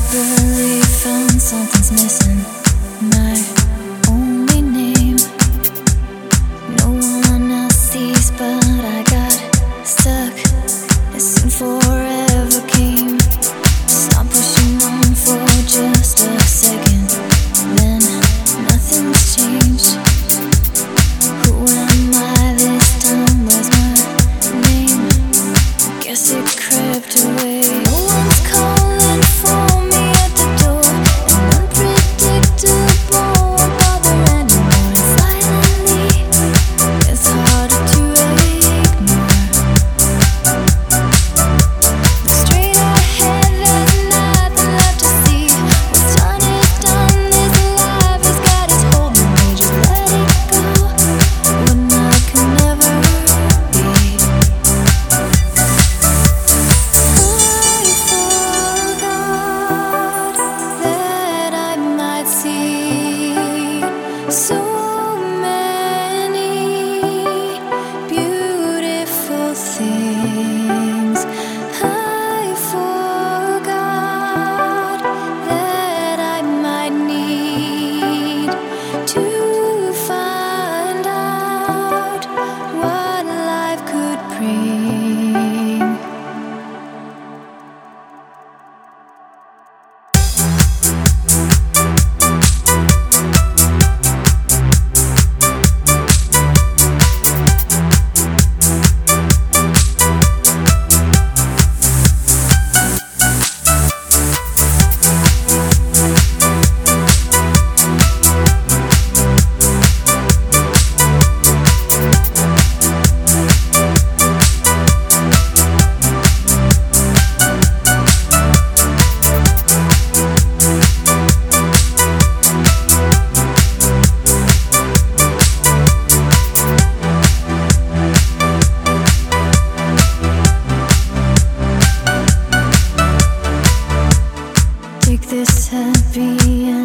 believe found something's missing. My only name. No one else sees, but I got stuck. As soon forever came. Stop pushing on for just a second. Then nothing's changed. Who am I this time? Where's my name? Guess it crept away. No one's calling for me at the door. An unpredictable won't bother anymore. And silently, it's harder to ignore. Look straight ahead, there's nothing left to see. What's done is done. This life has got its hold on me. Just let it go. When I can never be. That I might see so many beautiful things. I forgot that I might need to find out what life could bring. Take this happy